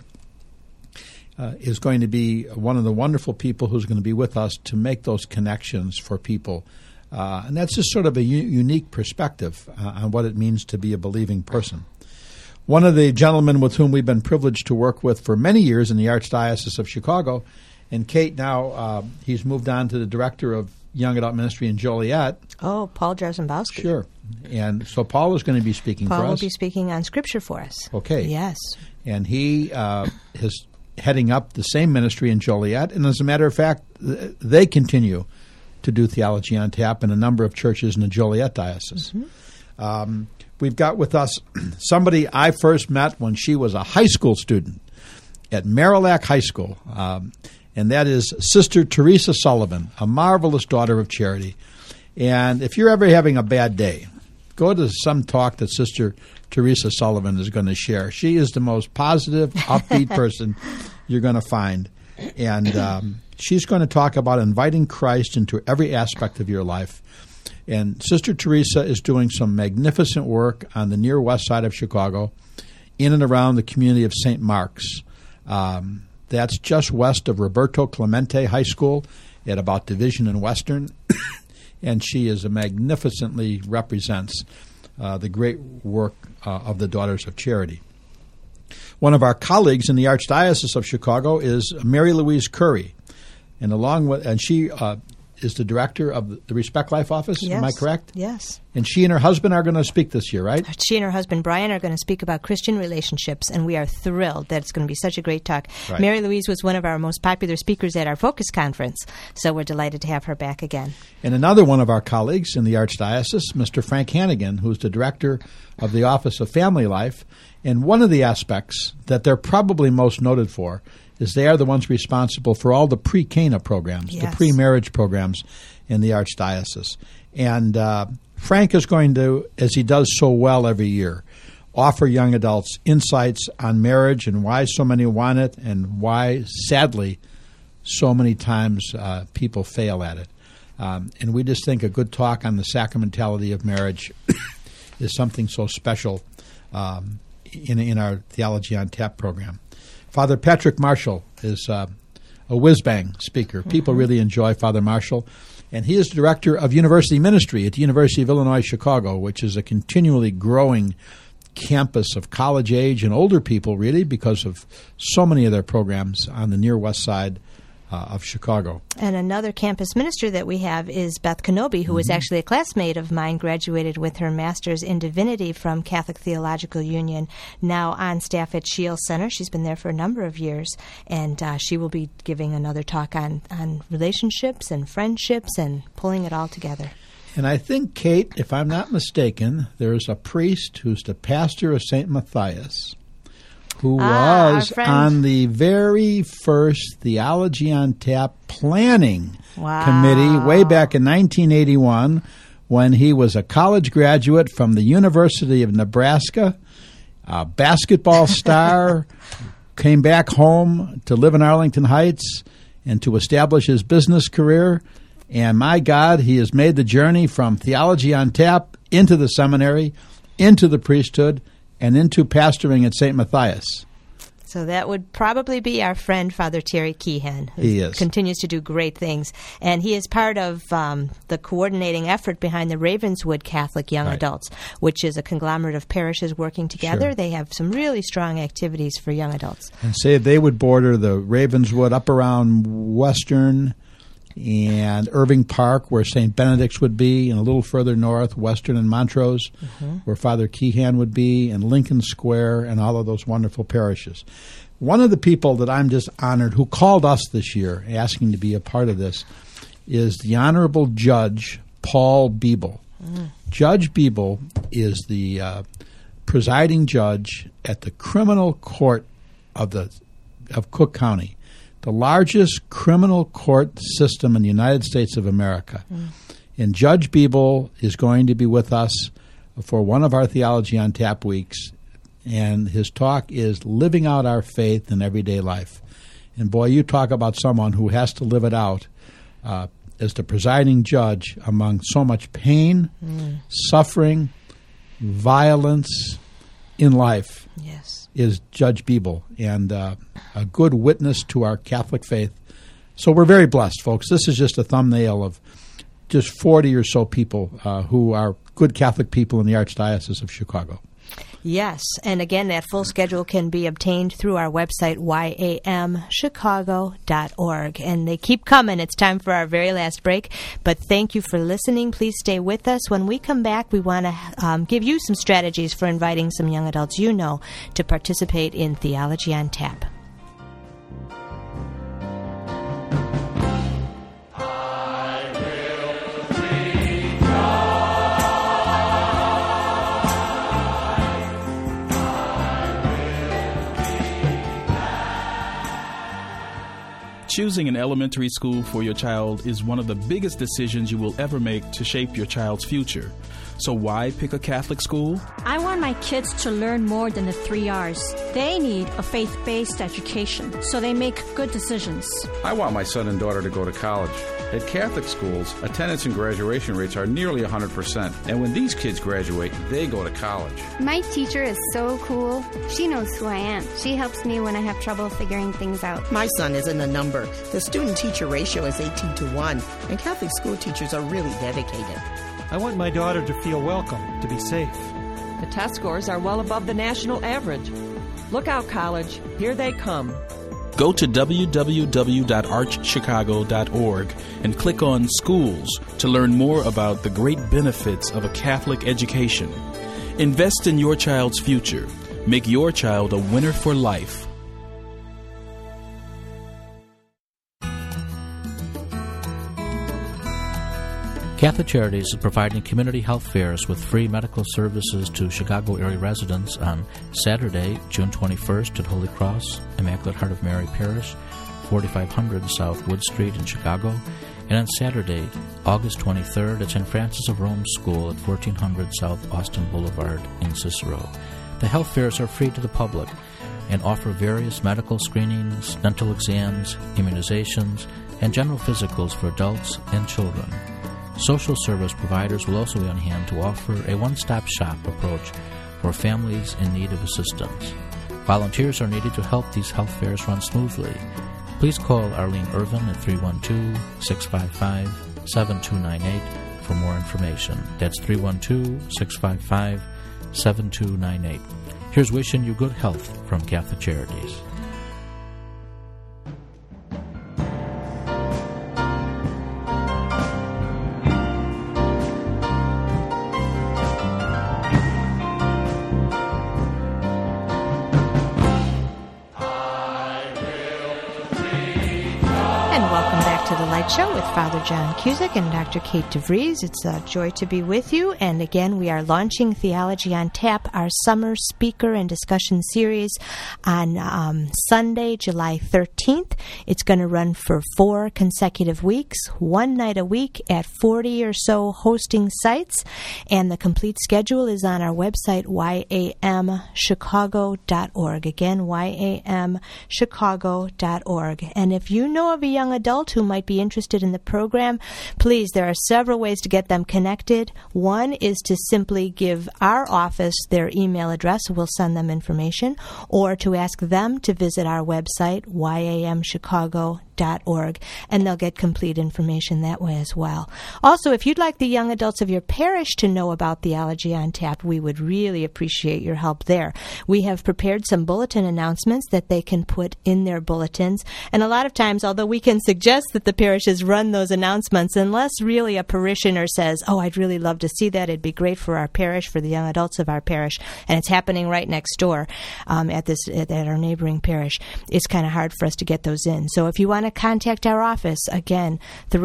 is going to be one of the wonderful people who's going to be with us to make those connections for people. And that's just sort of a unique perspective on what it means to be a believing person. One of the gentlemen with whom we've been privileged to work with for many years in the Archdiocese of Chicago, and Kate now, he's moved on to the director of Young Adult Ministry in Joliet. Oh, Paul Jarzembowski. Sure. And so Paul is going to be speaking for us. Paul will be speaking on Scripture for us. Okay. Yes. And he is heading up the same ministry in Joliet. And as a matter of fact, they continue to do Theology on Tap in a number of churches in the Joliet Diocese. Mm-hmm. We've got with us somebody I first met when she was a high school student at Marillac High School. And that is Sister Teresa Sullivan, a marvelous daughter of charity. And if you're ever having a bad day, go to some talk that Sister Teresa Sullivan is going to share. She is the most positive, upbeat person you're going to find. And she's going to talk about inviting Christ into every aspect of your life. And Sister Teresa is doing some magnificent work on the near west side of Chicago, in and around the community of St. Mark's. That's just west of Roberto Clemente High School at about Division and Western. And she magnificently represents the great work of the Daughters of Charity. One of our colleagues in the Archdiocese of Chicago is Mary Louise Curry. And she is the director of the Respect Life office. Yes. Am I correct? Yes. And she and her husband are going to speak this year, right? She and her husband, Brian, are going to speak about Christian relationships, and we are thrilled that it's going to be such a great talk. Right. Mary Louise was one of our most popular speakers at our Focus Conference, so we're delighted to have her back again. And another one of our colleagues in the Archdiocese, Mr. Frank Hannigan, who's the director of the Office of Family Life. And one of the aspects that they're probably most noted for is they are the ones responsible for all the pre-Cana programs, yes, the pre-marriage programs in the Archdiocese. And Frank is going to, as he does so well every year, offer young adults insights on marriage and why so many want it and why, sadly, so many times people fail at it. And we just think a good talk on the sacramentality of marriage is something so special in our Theology on Tap program. Father Patrick Marshall is a whiz-bang speaker. Mm-hmm. People really enjoy Father Marshall. And he is the director of University Ministry at the University of Illinois Chicago, which is a continually growing campus of college age and older people, really, because of so many of their programs on the near west side of Chicago. And another campus minister that we have is Beth Kenobi, who is actually a classmate of mine, graduated with her master's in divinity from Catholic Theological Union, now on staff at Shields Center. She's been there for a number of years, and she will be giving another talk on relationships and friendships and pulling it all together. And I think, Kate, if I'm not mistaken, there's a priest who's the pastor of St. Matthias, who was on the very first Theology on Tap planning committee way back in 1981 when he was a college graduate from the University of Nebraska, a basketball star, came back home to live in Arlington Heights and to establish his business career. And my God, he has made the journey from Theology on Tap into the seminary, into the priesthood, and into pastoring at St. Matthias. So that would probably be our friend, Father Terry Keehan, who continues to do great things. And he is part of the coordinating effort behind the Ravenswood Catholic Young Adults, which is a conglomerate of parishes working together. Sure. They have some really strong activities for young adults. And say they would border the Ravenswood up around Western and Irving Park, where St. Benedict's would be, and a little further north, Western and Montrose, where Father Keehan would be, and Lincoln Square, and all of those wonderful parishes. One of the people that I'm just honored who called us this year asking to be a part of this is the Honorable Judge Paul Biebel. Judge Biebel is the presiding judge at the criminal court of Cook County, the largest criminal court system in the United States of America. And Judge Biebel is going to be with us for one of our Theology on Tap weeks, and his talk is Living Out Our Faith in Everyday Life. And boy, you talk about someone who has to live it out as the presiding judge among so much pain, suffering, violence in life. Yes. Is Judge Biebel, and a good witness to our Catholic faith. So we're very blessed, folks. This is just a thumbnail of just 40 or so people who are good Catholic people in the Archdiocese of Chicago. Yes, and again, that full schedule can be obtained through our website, yamchicago.org. And they keep coming. It's time for our very last break. But thank you for listening. Please stay with us. When we come back, we want to give you some strategies for inviting some young adults you know to participate in Theology on Tap. Choosing an elementary school for your child is one of the biggest decisions you will ever make to shape your child's future. So why pick a Catholic school? I want my kids to learn more than the 3 R's. They need a faith-based education, so they make good decisions. I want my son and daughter to go to college. At Catholic schools, attendance and graduation rates are nearly 100%. And when these kids graduate, they go to college. My teacher is so cool. She knows who I am. She helps me when I have trouble figuring things out. My son isn't a number. The student-teacher ratio is 18-1, and Catholic school teachers are really dedicated. I want my daughter to feel welcome, to be safe. The test scores are well above the national average. Look out, college. Here they come. Go to www.archchicago.org and click on Schools to learn more about the great benefits of a Catholic education. Invest in your child's future. Make your child a winner for life. Catholic Charities is providing community health fairs with free medical services to Chicago area residents on Saturday, June 21st at Holy Cross, Immaculate Heart of Mary Parish, 4500 South Wood Street in Chicago, and on Saturday, August 23rd at St. Francis of Rome School at 1400 South Austin Boulevard in Cicero. The health fairs are free to the public and offer various medical screenings, dental exams, immunizations, and general physicals for adults and children. Social service providers will also be on hand to offer a one-stop shop approach for families in need of assistance. Volunteers are needed to help these health fairs run smoothly. Please call Arlene Irvin at 312-655-7298 for more information. That's 312-655-7298. Here's wishing you good health from Catholic Charities. Show with Father John Cusick and Dr. Kate DeVries. It's a joy to be with you. And again, we are launching Theology on Tap, our summer speaker and discussion series on Sunday, July 13th. It's going to run for 4 consecutive weeks, one night a week at 40 or so hosting sites. And the complete schedule is on our website, yamchicago.org. Again, yamchicago.org. And if you know of a young adult who might be interested in the program, please, there are several ways to get them connected. One is to simply give our office their email address. We'll send them information, or to ask them to visit our website, yamchicago.org, and they'll get complete information that way as well. Also, if you'd like the young adults of your parish to know about Theology on Tap, we would really appreciate your help there. We have prepared some bulletin announcements that they can put in their bulletins, and a lot of times, although we can suggest that the parishes run those announcements, unless really a parishioner says, oh, I'd really love to see that, it'd be great for our parish, for the young adults of our parish, and it's happening right next door at our neighboring parish, it's kind of hard for us to get those in. So if you want to contact our office, again,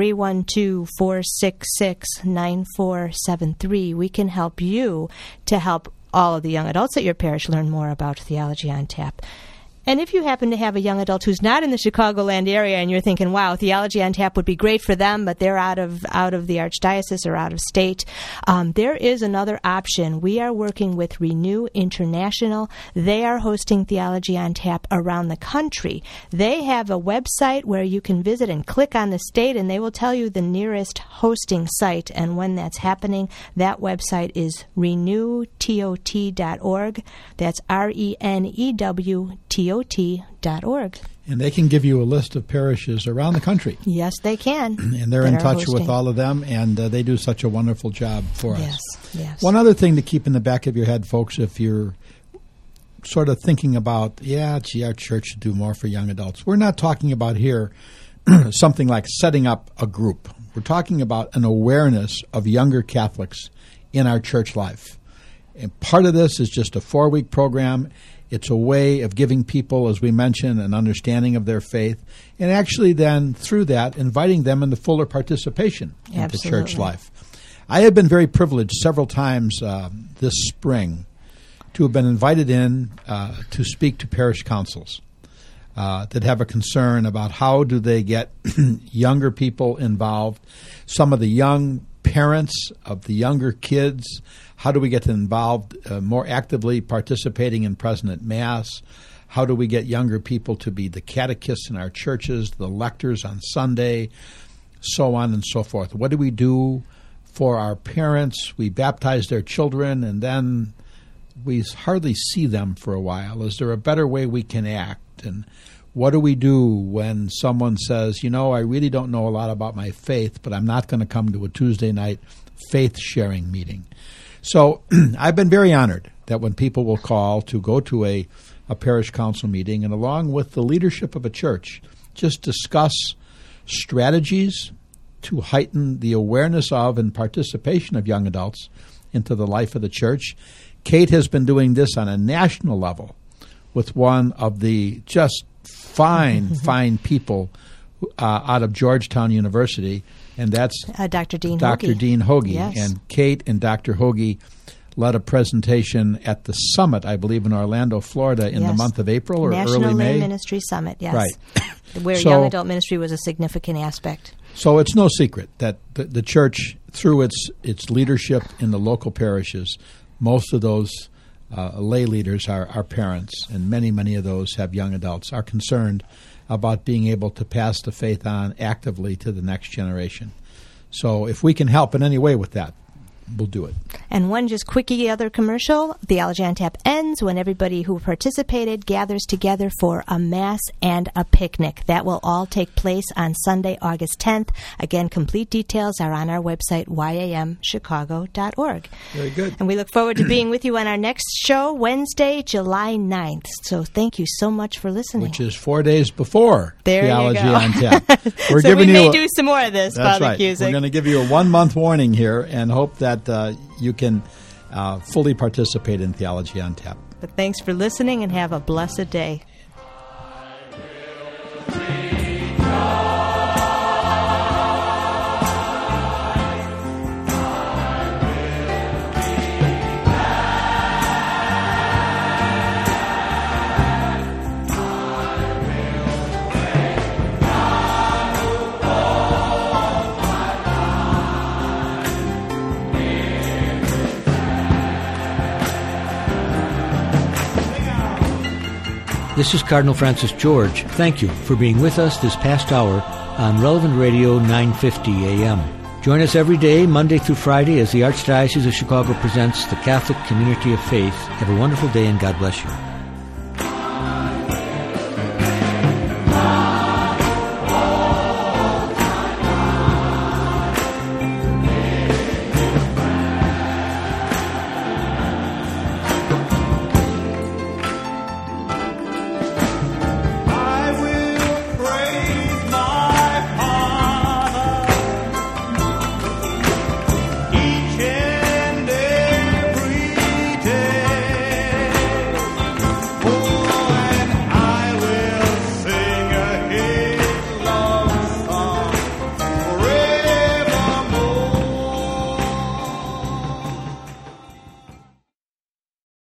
312-466-9473, we can help you to help all of the young adults at your parish learn more about Theology on Tap. And if you happen to have a young adult who's not in the Chicagoland area and you're thinking, wow, Theology on Tap would be great for them, but they're out of the Archdiocese or out of state, there is another option. We are working with Renew International. They are hosting Theology on Tap around the country. They have a website where you can visit and click on the state, and they will tell you the nearest hosting site and when that's happening. That website is renewtot.org. That's RENEWTOT.org. And they can give you a list of parishes around the country. Yes, they can. And they're in touch with all of them, and they do such a wonderful job for us. Yes. One other thing to keep in the back of your head, folks, if you're sort of thinking about, our church should do more for young adults. We're not talking about here something like setting up a group. We're talking about an awareness of younger Catholics in our church life. And part of this is just a 4-week program. It's a way of giving people, as we mentioned, an understanding of their faith, and actually then, through that, inviting them into fuller participation into church life. I have been very privileged several times this spring to have been invited in to speak to parish councils that have a concern about how do they get younger people involved, some of the young parents of the younger kids. How do we get them involved, more actively participating in President Mass? How do we get younger people to be the catechists in our churches, the lectors on Sunday, so on and so forth? What do we do for our parents? We baptize their children, and then we hardly see them for a while. Is there a better way we can act? And what do we do when someone says, I really don't know a lot about my faith, but I'm not going to come to a Tuesday night faith-sharing meeting? So I've been very honored that when people will call to go to a parish council meeting and along with the leadership of a church, just discuss strategies to heighten the awareness of and participation of young adults into the life of the church. Kate has been doing this on a national level with one of the just fine people out of Georgetown University, and that's Dr. Dean Hoagie. Yes. And Kate and Dr. Hoagie led a presentation at the summit, I believe, in Orlando, Florida in the month of April or National early May. Lay Ministry Summit, yes. Right. Where young adult ministry was a significant aspect. So it's no secret that the church, through its leadership in the local parishes, most of those lay leaders are parents, and many of those have young adults, are concerned about being able to pass the faith on actively to the next generation. So if we can help in any way with that, we'll do it. And one just quickie other commercial, Theology on Tap ends when everybody who participated gathers together for a Mass and a picnic. That will all take place on Sunday, August 10th. Again, complete details are on our website, yamchicago.org. Very good. And we look forward to being with you on our next show, Wednesday, July 9th. So thank you so much for listening. Which is 4 days before Theology on Tap. We're so giving we may do some more of this, That's Father right. Cusick. We're going to give you a 1-month warning here and hope that you can fully participate in Theology on Tap. But thanks for listening and have a blessed day. This is Cardinal Francis George. Thank you for being with us this past hour on Relevant Radio 950 AM. Join us every day, Monday through Friday, as the Archdiocese of Chicago presents the Catholic Community of Faith. Have a wonderful day and God bless you.